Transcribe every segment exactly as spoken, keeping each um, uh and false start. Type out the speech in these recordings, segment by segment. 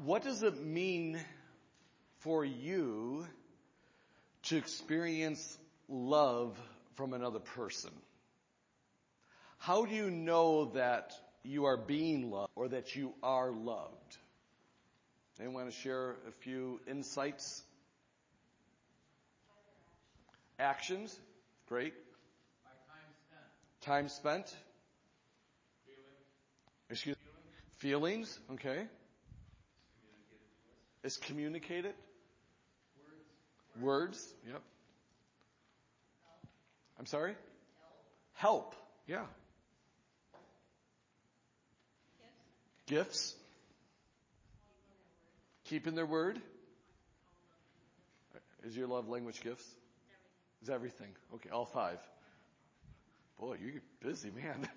What does it mean for you to experience love from another person? How do you know that you are being loved or that you are loved? Anyone want to share a few insights? Actions. Great. By time spent. Time spent. Feelings. Excuse me. Feelings. Okay. Is communicated. Words. Words. Yep. I'm sorry? Help. Help. Yeah. Gifts. Gifts. Keeping their word. Is your love language gifts? Is everything. Okay, all five. Boy, you're busy, man.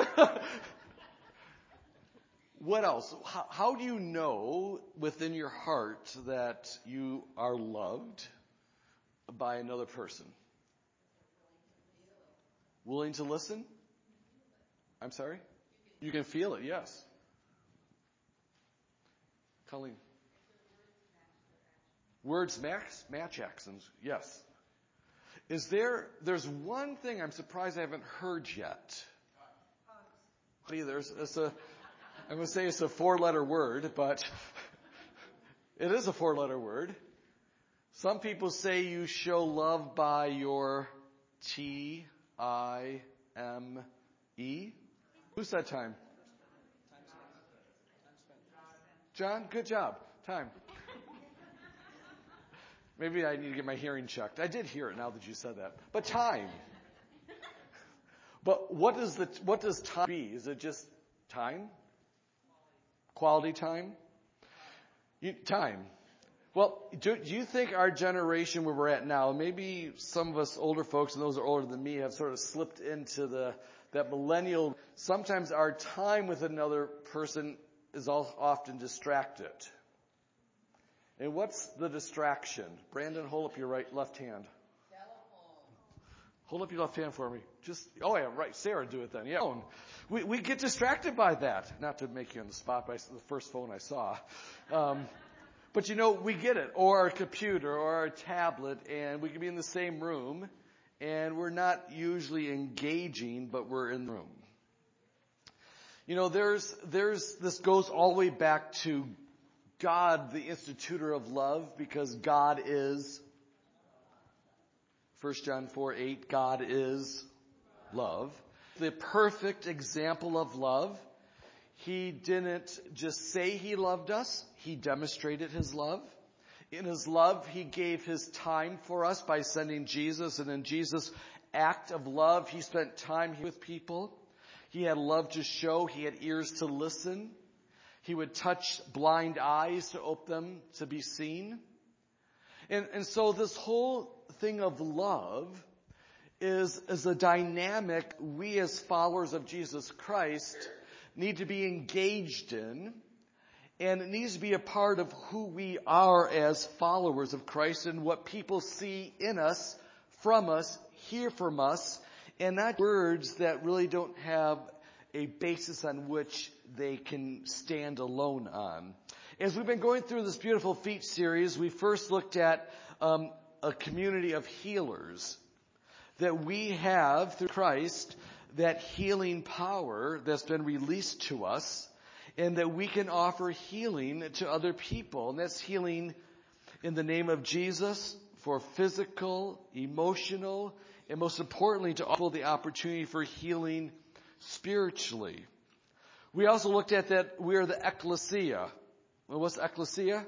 What else? How, how do you know within your heart that you are loved by another person? Willing to listen? I'm sorry? You can feel it, yes. Colleen. Words match, match actions, yes. Is there, there's one thing I'm surprised I haven't heard yet. There's, it's a, I'm going to say it's a four-letter word, but it is a four-letter word. Some people say you show love by your T I M E. Who said time? John, good job. Time. Maybe I need to get my hearing checked. I did hear it now that you said that. But time. But what does the what does time be? Is it just time? Quality time? You, time. Well, do, do you think our generation where we're at now, maybe some of us older folks and those who are older than me have sort of slipped into the that millennial, sometimes our time with another person is all, often distracted. And what's the distraction? Brandon, hold up your right left hand. Hold up your left hand for me. Just, oh yeah, right. Sarah, do it then. Yeah. We, we get distracted by that. Not to make you on the spot by the first phone I saw. Um, but you know, we get it. Or our computer or our tablet, and we can be in the same room, and we're not usually engaging, but we're in the room. You know, there's, there's, this goes all the way back to God, the institutor of love, because God is, First John four eight, God is love. The perfect example of love. He didn't just say he loved us. He demonstrated his love. In his love, he gave his time for us by sending Jesus. And in Jesus' act of love, he spent time with people. He had love to show. He had ears to listen. He would touch blind eyes to open them to be seen. And, and so this whole thing of love is, is a dynamic we as followers of Jesus Christ need to be engaged in. And it needs to be a part of who we are as followers of Christ and what people see in us, from us, hear from us, and not words that really don't have a basis on which they can stand alone on. As we've been going through this beautiful feet series, we first looked at um, a community of healers that we have through Christ, that healing power that's been released to us, and that we can offer healing to other people. And that's healing in the name of Jesus for physical, emotional, and most importantly, to offer the opportunity for healing spiritually. We also looked at that we are the ecclesia. Well, what's ecclesia?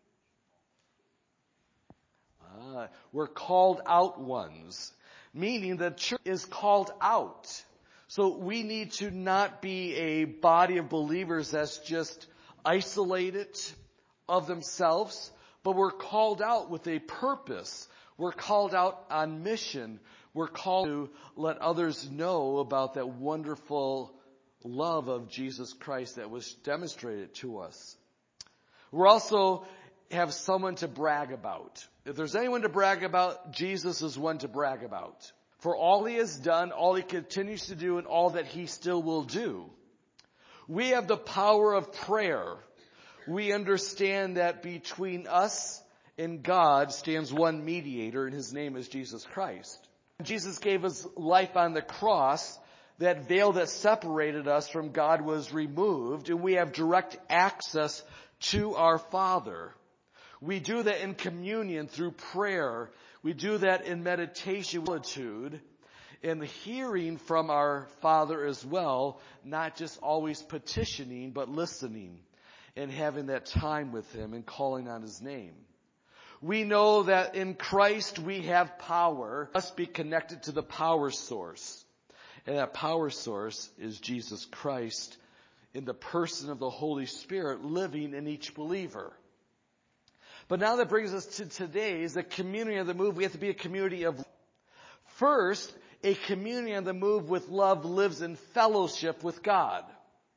Ah, we're called out ones, meaning the church is called out. So we need to not be a body of believers that's just isolated of themselves, but we're called out with a purpose. We're called out on mission. We're called to let others know about that wonderful love of Jesus Christ that was demonstrated to us. We also have someone to brag about. If there's anyone to brag about, Jesus is one to brag about. For all he has done, all he continues to do, and all that he still will do. We have the power of prayer. we understand that between us and God stands one mediator, and his name is Jesus Christ. Jesus gave his life on the cross. That veil that separated us from God was removed, and we have direct access to our Father. We do that in communion through prayer. We do that in meditation, solitude, and hearing from our Father as well, not just always petitioning, but listening and having that time with him and calling on his name. We know that in Christ we have power. We must be connected to the power source. And that power source is Jesus Christ in the person of the Holy Spirit living in each believer. But now that brings us to today's, the community of the move. We have to be a community of love. First, a community of the move with love lives in fellowship with God.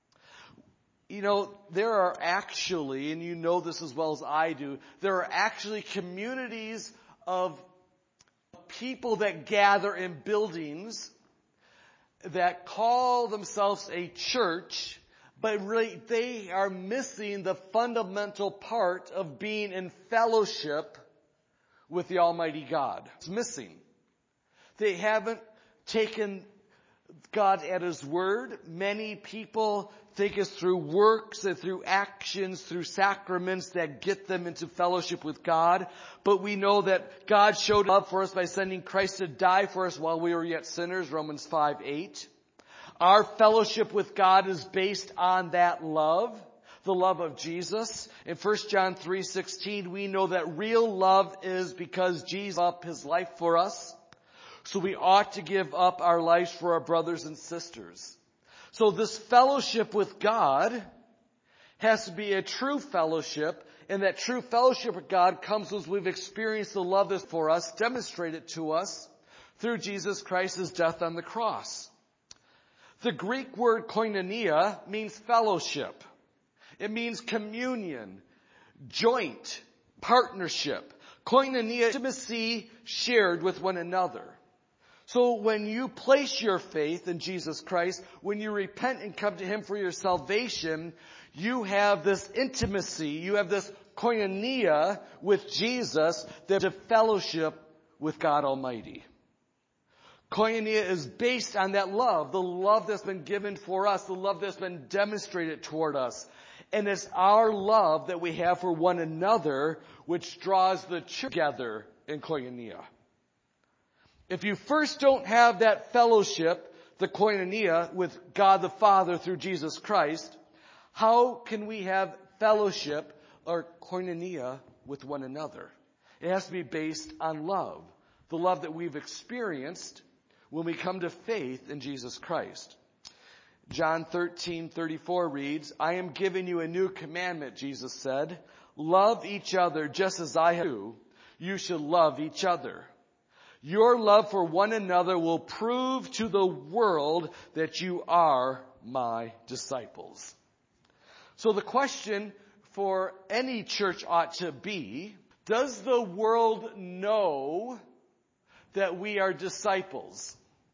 You know, there are actually, and you know this as well as I do, there are actually communities of people that gather in buildings that call themselves a church, but really they are missing the fundamental part of being in fellowship with the Almighty God. It's missing. They haven't taken God at his word. Many people think it's through works and through actions, through sacraments that get them into fellowship with God. But we know that God showed love for us by sending Christ to die for us while we were yet sinners, Romans five eight. Our fellowship with God is based on that love, the love of Jesus. In First John three sixteen, we know that real love is because Jesus gave up his life for us. So we ought to give up our lives for our brothers and sisters. So this fellowship with God has to be a true fellowship, and that true fellowship with God comes as we've experienced the love that's for us, demonstrated to us through Jesus Christ's death on the cross. The Greek word koinonia means fellowship. It means communion, joint, partnership. Koinonia, intimacy shared with one another. So when you place your faith in Jesus Christ, when you repent and come to him for your salvation, you have this intimacy, you have this koinonia with Jesus, that is a fellowship with God Almighty. Koinonia is based on that love, the love that's been given for us, the love that's been demonstrated toward us. And it's our love that we have for one another which draws the church together in koinonia. If you first don't have that fellowship, the koinonia, with God the Father through Jesus Christ, how can we have fellowship or koinonia with one another? It has to be based on love, the love that we've experienced when we come to faith in Jesus Christ. John thirteen thirty-four reads, I am giving you a new commandment, Jesus said. Love each other just as I do. You should love each other. Your love for one another will prove to the world that you are my disciples. So the question for any church ought to be, does the world know that we are disciples?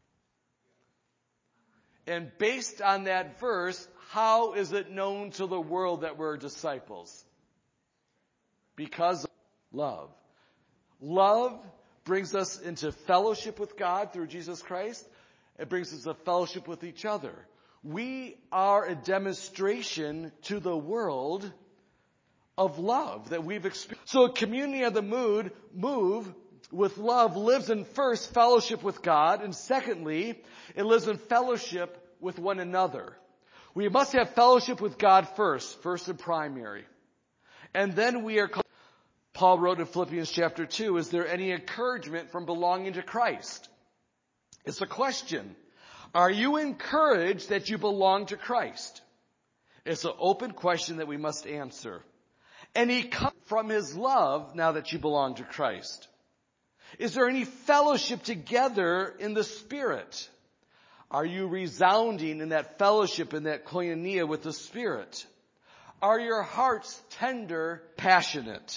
And based on that verse, how is it known to the world that we're disciples? Because of love. Love brings us into fellowship with God through Jesus Christ. It brings us to fellowship with each other. We are a demonstration to the world of love that we've experienced. So a community of the mood, move with love lives in first fellowship with God, and secondly, it lives in fellowship with one another. We must have fellowship with God first, first and primary. And then we are called, Paul wrote in Philippians chapter two, is there any encouragement from belonging to Christ? It's a question. Are you encouraged that you belong to Christ? It's an open question that we must answer. And he comes from his love now that you belong to Christ. Is there any fellowship together in the Spirit? Are you resounding in that fellowship, in that koinonia with the Spirit? Are your hearts tender, passionate?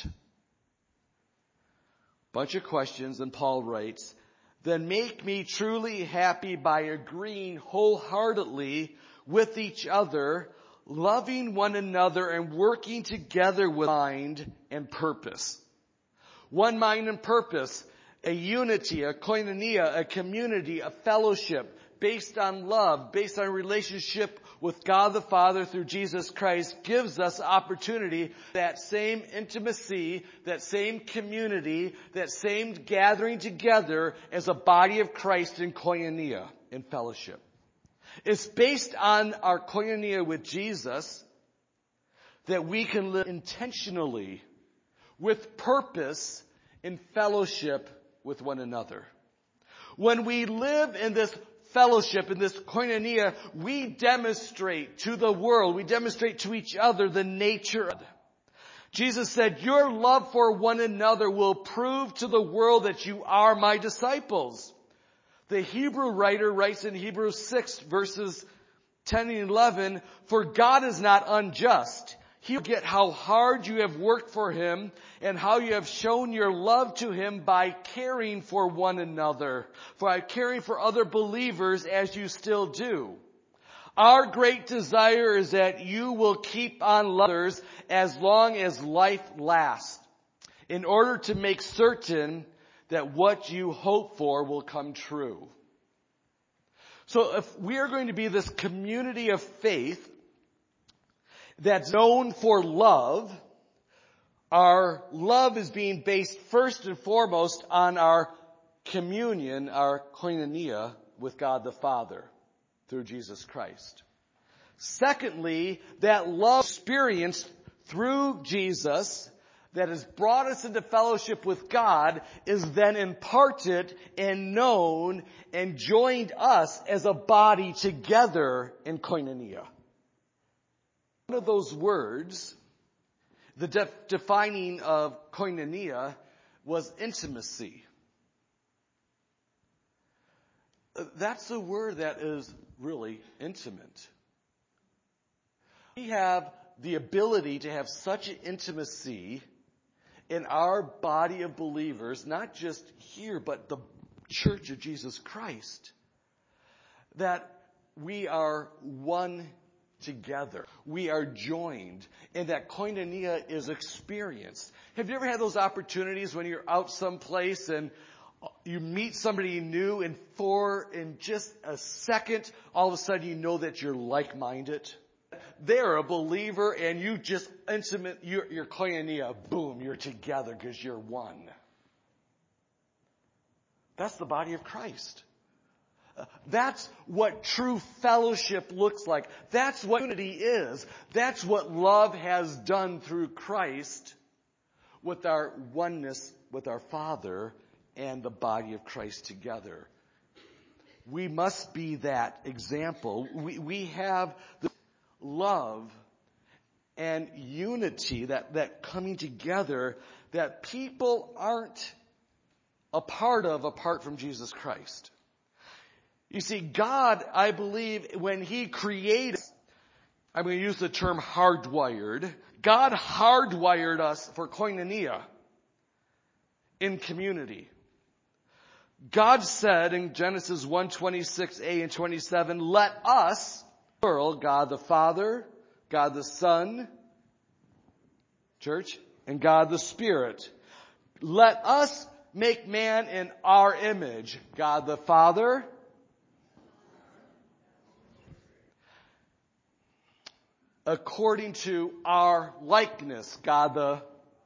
Bunch of questions, and Paul writes, then make me truly happy by agreeing wholeheartedly with each other, loving one another and working together with mind and purpose. One mind and purpose, a unity, a koinonia, a community, a fellowship based on love, based on a relationship with God the Father through Jesus Christ, gives us opportunity, that same intimacy, that same community, that same gathering together as a body of Christ in koinonia, in fellowship. It's based on our koinonia with Jesus that we can live intentionally, with purpose, in fellowship with one another. When we live in this fellowship, in this koinonia, we demonstrate to the world, we demonstrate to each other the nature of it. Jesus said, your love for one another will prove to the world that you are my disciples. The Hebrew writer writes in Hebrews six verses ten and eleven, for God is not unjust. He will get how hard you have worked for him and how you have shown your love to him by caring for one another, by caring for other believers as you still do. Our great desire is that you will keep on loving others as long as life lasts, in order to make certain that what you hope for will come true. So if we are going to be this community of faith that's known for love, our love is being based first and foremost on our communion, our koinonia with God the Father through Jesus Christ. Secondly, that love experienced through Jesus that has brought us into fellowship with God is then imparted and known and joined us as a body together in koinonia. One of those words, the def- defining of koinonia, was intimacy. That's a word that is really intimate. We have the ability to have such an intimacy in our body of believers, not just here, but the Church of Jesus Christ, that we are one together. We are joined, and that koinonia is experienced. Have you ever had those opportunities when you're out someplace and you meet somebody new, and for in just a second, all of a sudden you know that you're like-minded? They're a believer, and you just intimate, your, your koinonia, boom, you're together because you're one. That's the body of Christ. Uh, that's what true fellowship looks like. That's what unity is. That's what love has done through Christ with our oneness with our Father and the body of Christ together. We must be that example. We, we have the love and unity, that, that coming together that people aren't a part of apart from Jesus Christ. You see, God, I believe, when He created, I'm going to use the term hardwired, God hardwired us for koinonia in community. God said in Genesis one twenty-six a and twenty-seven, let us, plural, God the Father, God the Son, church, and God the Spirit. Let us make man in our image. God the Father, according to our likeness. God the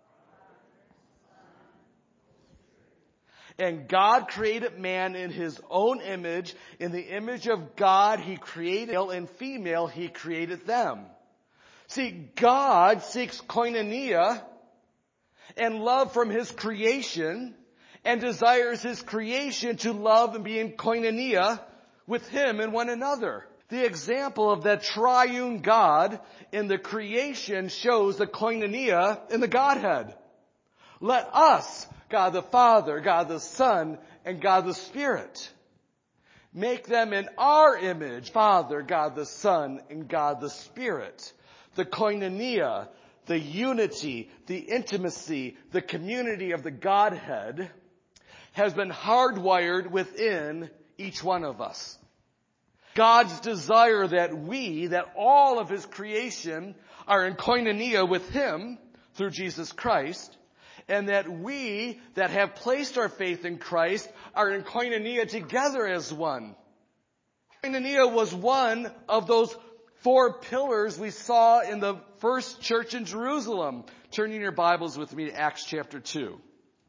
And God created man in His own image. In the image of God, He created male and female, He created them. See, God seeks koinonia and love from His creation and desires His creation to love and be in koinonia with Him and one another. The example of that triune God in the creation shows the koinonia in the Godhead. Let us, God the Father, God the Son, and God the Spirit, make them in our image, Father, God the Son, and God the Spirit. The koinonia, the unity, the intimacy, the community of the Godhead has been hardwired within each one of us. God's desire that we, that all of His creation are in koinonia with Him through Jesus Christ, and that we that have placed our faith in Christ are in koinonia together as one. Koinonia was one of those four pillars we saw in the first church in Jerusalem. Turn in your Bibles with me to Acts chapter two.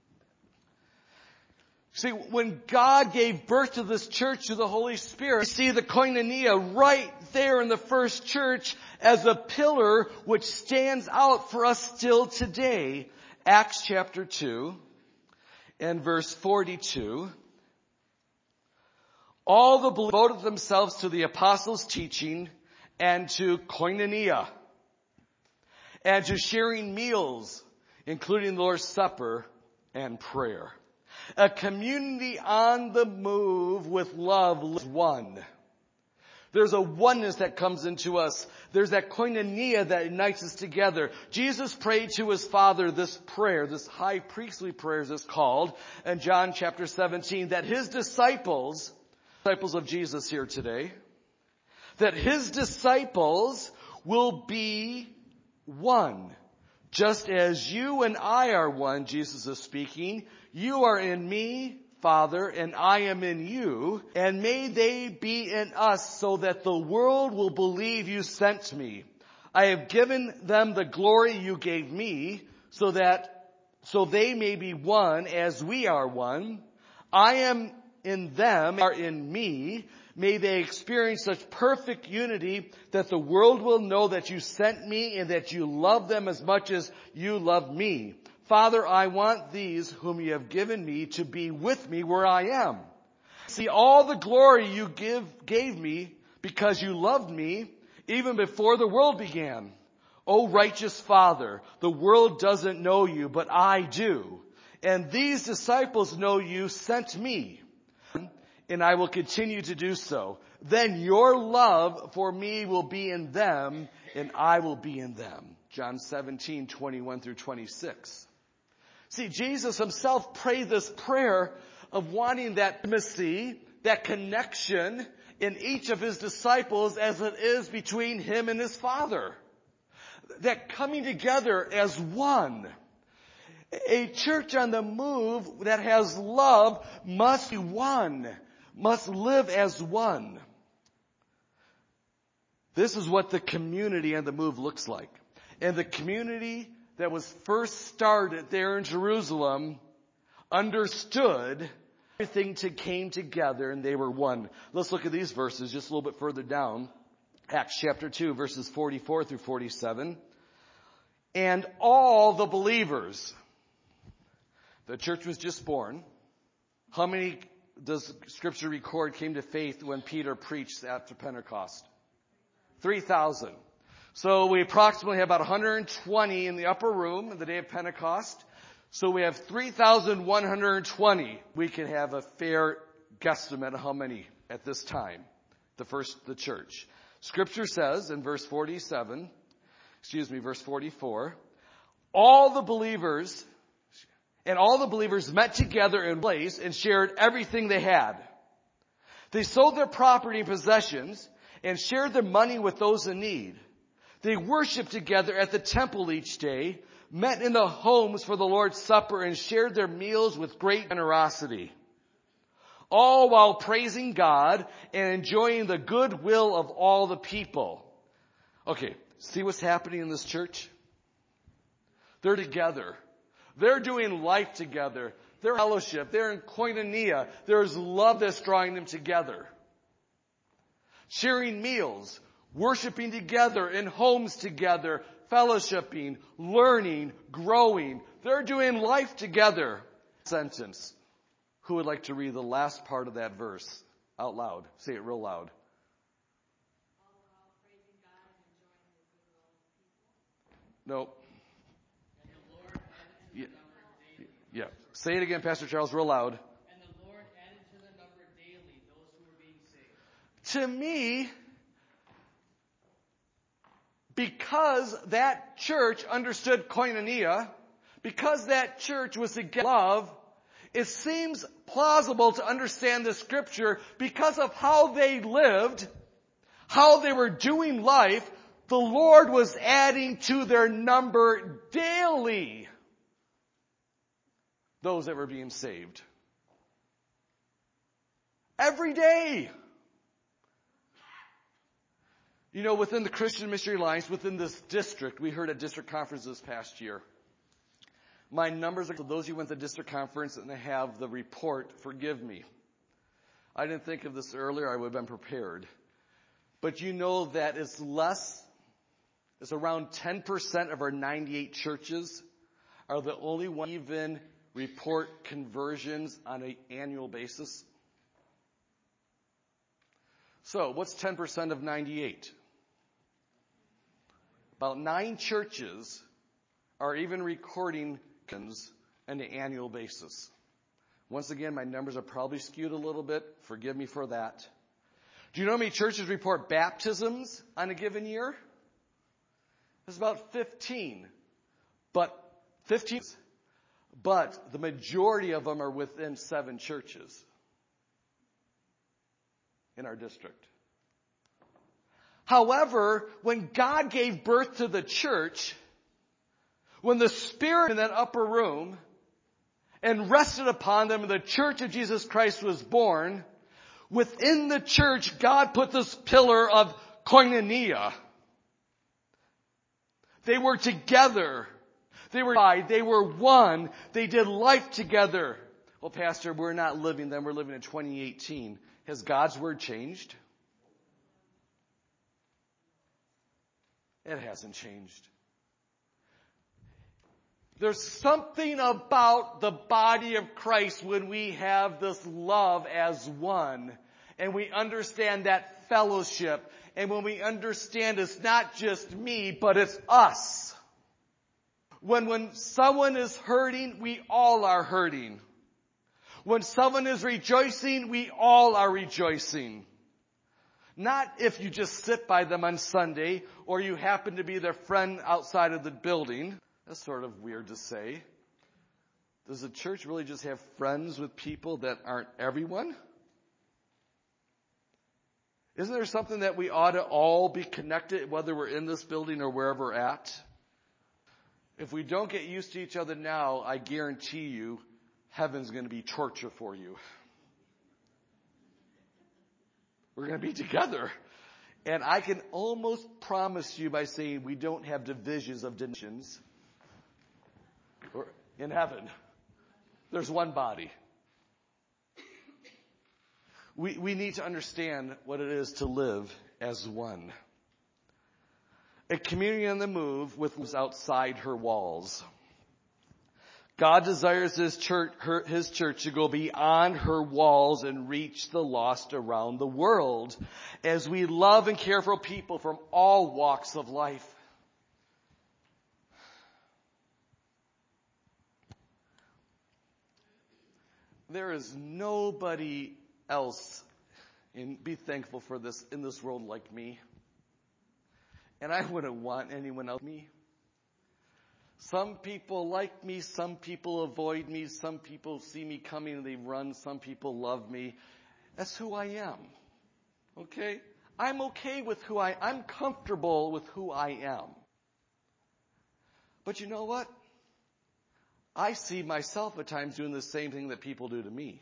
See, when God gave birth to this church through the Holy Spirit, we see the koinonia right there in the first church as a pillar which stands out for us still today. Acts chapter two and verse forty-two. All the believers devoted themselves to the apostles' teaching and to koinonia, and to sharing meals, including the Lord's Supper and prayer. A community on the move with love is one. There's a oneness that comes into us. There's that koinonia that unites us together. Jesus prayed to His Father this prayer, this high priestly prayer as it's called, in John chapter seventeen, that His disciples, disciples of Jesus here today, that His disciples will be one. Just as you and I are one, Jesus is speaking, you are in me, Father, and I am in you, and may they be in us so that the world will believe you sent me. I have given them the glory you gave me so that, so they may be one as we are one. I am in them, are in me. May they experience such perfect unity that the world will know that you sent me and that you love them as much as you love me. Father, I want these whom you have given me to be with me where I am. See, all the glory you give, gave me because you loved me even before the world began. O righteous Father, the world doesn't know you, but I do. And these disciples know you sent me. And I will continue to do so. Then your love for me will be in them, and I will be in them. John seventeen, twenty-one through twenty-six. See, Jesus Himself prayed this prayer of wanting that intimacy, that connection in each of His disciples as it is between Him and His Father. That coming together as one. A church on the move that has love must be one. Must live as one. This is what the community on the move looks like. And the community that was first started there in Jerusalem understood everything to came together and they were one. Let's look at these verses just a little bit further down. Acts chapter two, verses forty-four through forty-seven. And all the believers. The church was just born. How many does Scripture record came to faith when Peter preached after Pentecost? three thousand. So we approximately have about one hundred twenty in the upper room in the day of Pentecost. So we have three thousand one hundred twenty. We can have a fair guesstimate of how many at this time. The first, the church. Scripture says in verse forty-seven, excuse me, verse forty-four, all the believers And all the believers met together in place and shared everything they had. They sold their property and possessions and shared their money with those in need. They worshiped together at the temple each day, met in the homes for the Lord's Supper, and shared their meals with great generosity. All while praising God and enjoying the goodwill of all the people. Okay, see what's happening in this church? They're together. They're doing life together. They're in fellowship. They're in koinonia. There's love that's drawing them together. Sharing meals, worshiping together, in homes together, fellowshipping, learning, growing. They're doing life together. Sentence. Who would like to read the last part of that verse out loud? Say it real loud. Nope. Yeah. yeah. Say it again, Pastor Charles, real loud. And the Lord added to the number daily those who were being saved. To me, because that church understood koinonia, because that church was together in love, it seems plausible to understand the Scripture because of how they lived how they were doing life, the Lord was adding to their number daily those that were being saved. Every day. You know, within the Christian Missionary Alliance, within this district, we heard at district conference this past year. My numbers are, for those of you who went to the district conference and they have the report, forgive me. I didn't think of this earlier, I would have been prepared. But you know that it's less, it's around ten percent of our ninety-eight churches are the only one even report conversions on an annual basis. So, what's ten percent of ninety-eight? About nine churches are even recording on an annual basis. Once again, my numbers are probably skewed a little bit. Forgive me for that. Do you know how many churches report baptisms on a given year? It's about fifteen. But fifteen, but the majority of them are within seven churches in our district. However, when God gave birth to the church, when the Spirit in that upper room and rested upon them and the church of Jesus Christ was born, within the church, God put this pillar of koinonia. They were together. They were they were one. They did life together. Well, Pastor, we're not living then. We're living in twenty eighteen. Has God's word changed? It hasn't changed. There's something about the body of Christ when we have this love as one and we understand that fellowship, and when we understand it's not just me, but it's us. When, when someone is hurting, we all are hurting. When someone is rejoicing, we all are rejoicing. Not if you just sit by them on Sunday or you happen to be their friend outside of the building. That's sort of weird to say. Does the church really just have friends with people that aren't everyone? Isn't there something that we ought to all be connected, whether we're in this building or wherever we're at? If we don't get used to each other now, I guarantee you, heaven's going to be torture for you. We're going to be together. And I can almost promise you by saying we don't have divisions of dimensions in heaven. There's one body. We, we need to understand what it is to live as one. A community on the move with who's outside her walls. God desires his church, her, his church to go beyond her walls and reach the lost around the world as we love and care for people from all walks of life. There is nobody else, and be thankful for this, in this world like me. And I wouldn't want anyone else like me. Some people like me, some people avoid me, some people see me coming and they run, some people love me. That's who I am. Okay? I'm okay with who I, I'm comfortable with who I am. But you know what? I see myself at times doing the same thing that people do to me.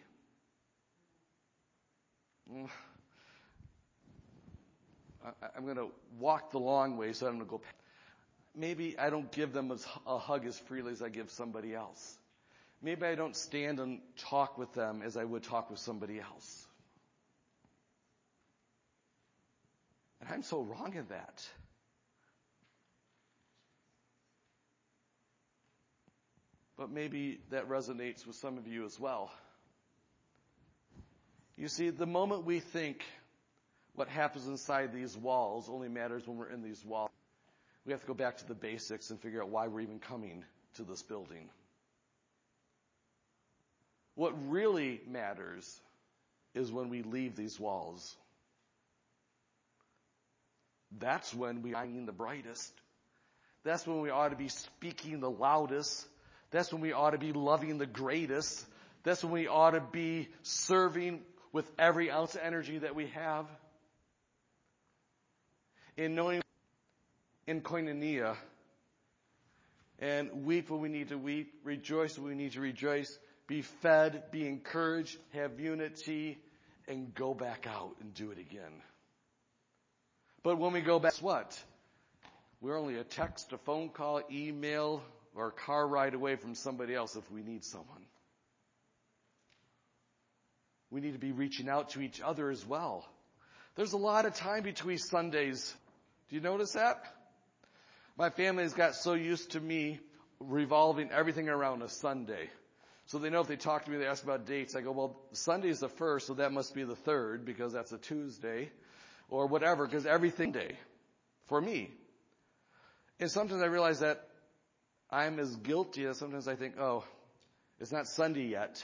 I'm going to walk the long way, so I'm going to go. Maybe I don't give them a hug as freely as I give somebody else. Maybe I don't stand and talk with them as I would talk with somebody else. And I'm so wrong in that. But maybe that resonates with some of you as well. You see, the moment we think what happens inside these walls only matters when we're in these walls, we have to go back to the basics and figure out why we're even coming to this building. What really matters is when we leave these walls. That's when we are shining the brightest. That's when we ought to be speaking the loudest. That's when we ought to be loving the greatest. That's when we ought to be serving with every ounce of energy that we have. in knowing in koinonia, and weep when we need to weep, rejoice when we need to rejoice, be fed, be encouraged, have unity, and go back out and do it again. But when we go back, guess what? We're only a text, a phone call, email, or a car ride away from somebody else if we need someone. We need to be reaching out to each other as well. There's a lot of time between Sundays. Do you notice that? My family has got so used to me revolving everything around a Sunday. So they know if they talk to me, they ask about dates. I go, well, Sunday's the first, so that must be the third because that's a Tuesday. Or whatever, because everything day for me. And sometimes I realize that I'm as guilty as sometimes I think, oh, it's not Sunday yet.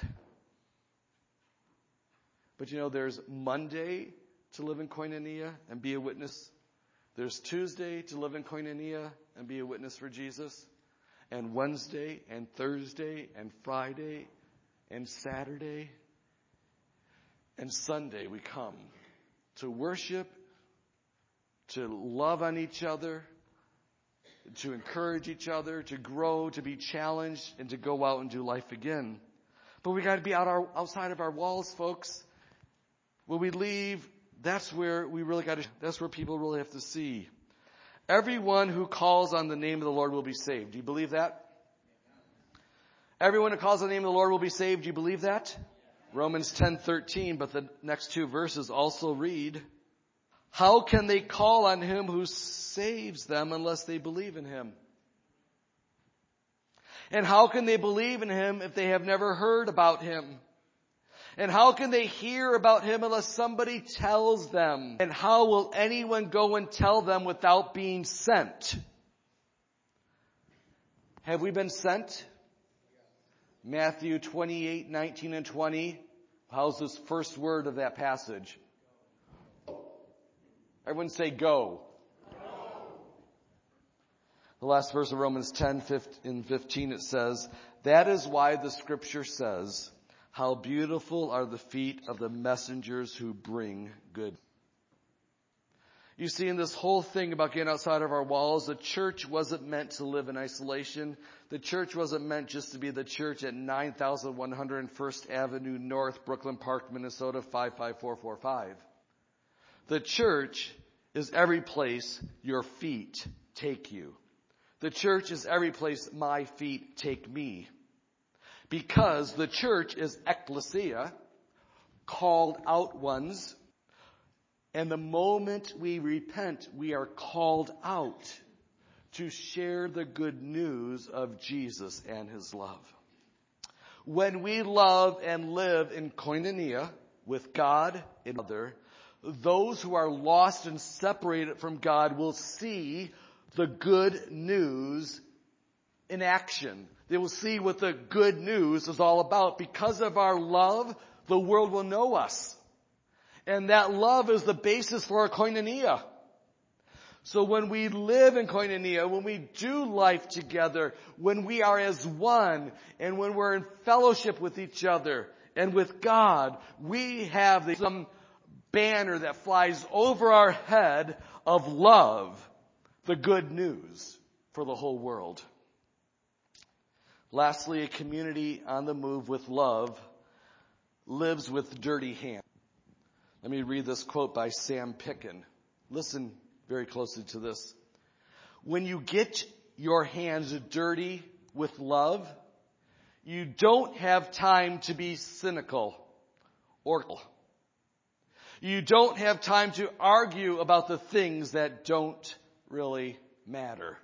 But you know, there's Monday to live in koinonia and be a witness. There's Tuesday to live in koinonia and be a witness for Jesus. And Wednesday and Thursday and Friday and Saturday and Sunday we come to worship, to love on each other, to encourage each other, to grow, to be challenged, and to go out and do life again. But we got to be out our, outside of our walls, folks. When we leave, that's where we really got to, that's where people really have to see. Everyone who calls on the name of the Lord will be saved. Do you believe that? Everyone who calls on the name of the Lord will be saved. Do you believe that? Romans ten thirteen, but the next two verses also read, how can they call on him who saves them unless they believe in him? And how can they believe in him if they have never heard about him? And how can they hear about him unless somebody tells them? And how will anyone go and tell them without being sent? Have we been sent? Matthew twenty-eight, nineteen and twenty. How's this first word of that passage? Everyone say go. Go. The last verse of Romans ten, fifteen, it says, that is why the scripture says, how beautiful are the feet of the messengers who bring good. You see, in this whole thing about getting outside of our walls, the church wasn't meant to live in isolation. The church wasn't meant just to be the church at nine thousand one hundred First Avenue North, Brooklyn Park, Minnesota, five five four four five. The church is every place your feet take you. The church is every place my feet take me. Because the church is ecclesia, called out ones. And the moment we repent, we are called out to share the good news of Jesus and his love. When we love and live in koinonia with God and other, those who are lost and separated from God will see the good news in action. They will see what the good news is all about. Because of our love, the world will know us. And that love is the basis for our koinonia. So when we live in koinonia, when we do life together, when we are as one, and when we're in fellowship with each other and with God, we have some banner that flies over our head of love, the good news for the whole world. Lastly, a community on the move with love lives with dirty hands. Let me read this quote by Sam Picken. Listen very closely to this. When you get your hands dirty with love, you don't have time to be cynical or you don't have time to argue about the things that don't really matter.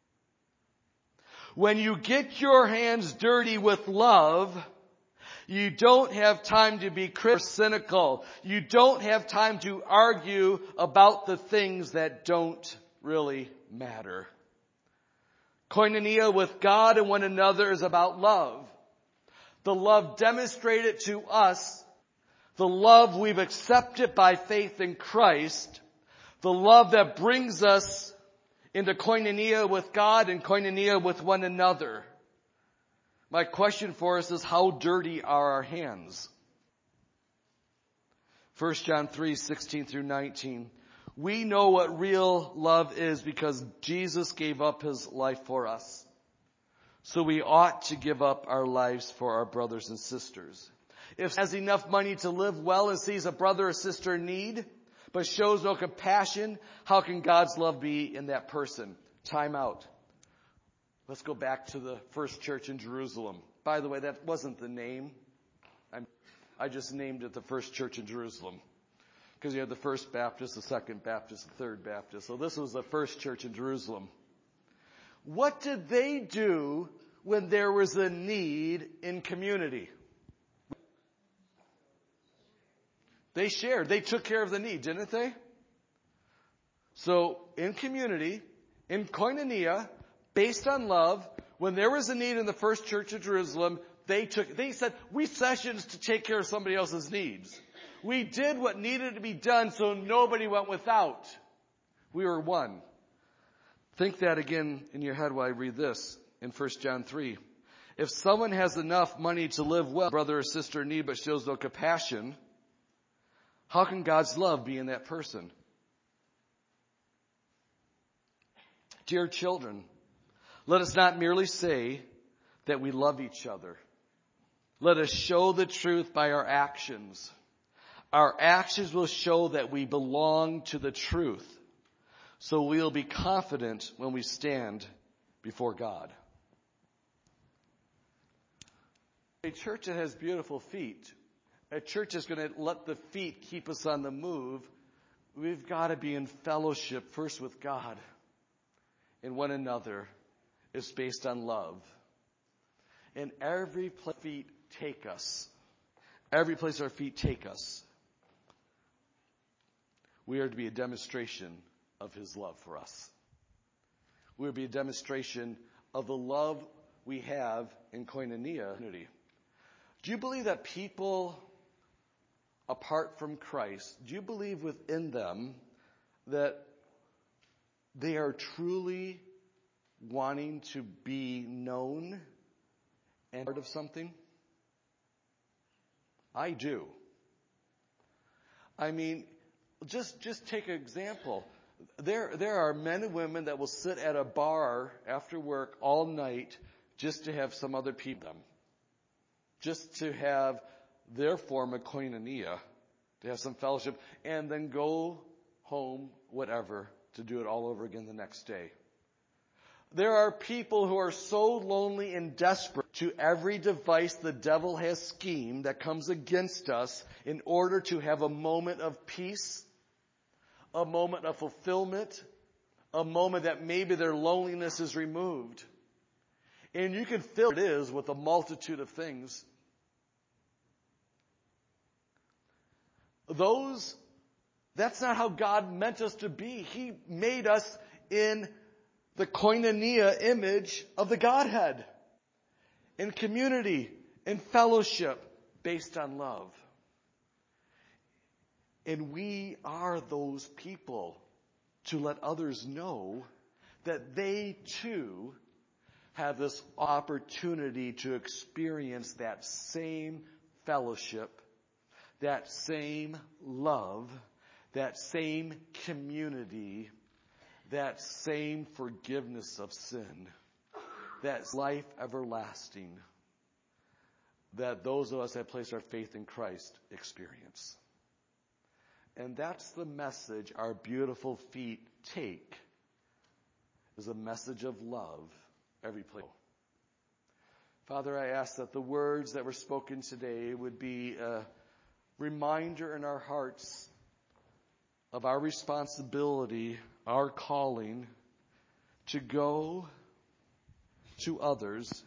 When you get your hands dirty with love, you don't have time to be critical or cynical. You don't have time to argue about the things that don't really matter. Koinonia with God and one another is about love. The love demonstrated to us, the love we've accepted by faith in Christ, the love that brings us into koinonia with God and koinonia with one another. My question for us is, how dirty are our hands? First John three, sixteen through nineteen. We know what real love is because Jesus gave up his life for us. So we ought to give up our lives for our brothers and sisters. If someone has enough money to live well and sees a brother or sister in need, but shows no compassion, how can God's love be in that person? Time out. Let's go back to the first church in Jerusalem. By the way, that wasn't the name. I'm, I just named it the first church in Jerusalem. Because you had the First Baptist, the Second Baptist, the Third Baptist. So this was the first church in Jerusalem. What did they do when there was a need in community? They shared. They took care of the need, didn't they? So in community, in koinonia, based on love, when there was a need in the first church of Jerusalem, they took, they said, we sessions to take care of somebody else's needs. We did what needed to be done so nobody went without. We were one. Think that again in your head while I read this in First John three. If someone has enough money to live well, brother or sister in need, but shows no compassion, how can God's love be in that person? Dear children, let us not merely say that we love each other. Let us show the truth by our actions. Our actions will show that we belong to the truth. So we'll be confident when we stand before God. A church that has beautiful feet, a church that's going to let the feet keep us on the move, we've got to be in fellowship first with God and one another. Is based on love. And every place our feet take us, every place our feet take us, we are to be a demonstration of his love for us. We are to be a demonstration of the love we have in koinonia. Do you believe that people apart from Christ, do you believe within them that they are truly wanting to be known and part of something? I do. I mean, just just take an example. There there are men and women that will sit at a bar after work all night just to have some other people them. Just to have their form of koinonia, to have some fellowship, and then go home, whatever, to do it all over again the next day. There are people who are so lonely and desperate to every device the devil has schemed that comes against us in order to have a moment of peace, a moment of fulfillment, a moment that maybe their loneliness is removed. And you can fill it is with a multitude of things. Those, that's not how God meant us to be. He made us in the koinonia image of the Godhead, in community, in fellowship, based on love. And we are those people to let others know that they too have this opportunity to experience that same fellowship, that same love, that same community, that same forgiveness of sin, that life everlasting, that those of us that place our faith in Christ experience. And that's the message our beautiful feet take, is a message of love every place. Father, I ask that the words that were spoken today would be a reminder in our hearts of our responsibility, our calling to go to others,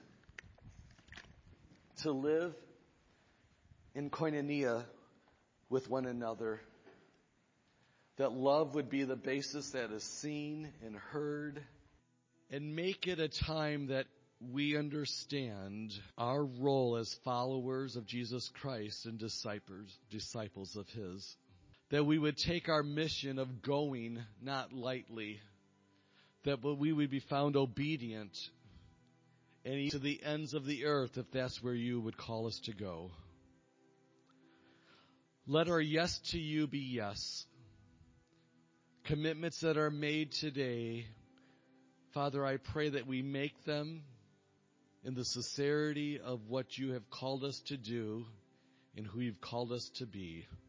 to live in koinonia with one another, that love would be the basis that is seen and heard, and make it a time that we understand our role as followers of Jesus Christ and disciples, disciples of his. That we would take our mission of going not lightly, that we would be found obedient and to the ends of the earth if that's where you would call us to go. Let our yes to you be yes. commitments that are made today, Father, I pray that we make them in the sincerity of what you have called us to do and who you've called us to be.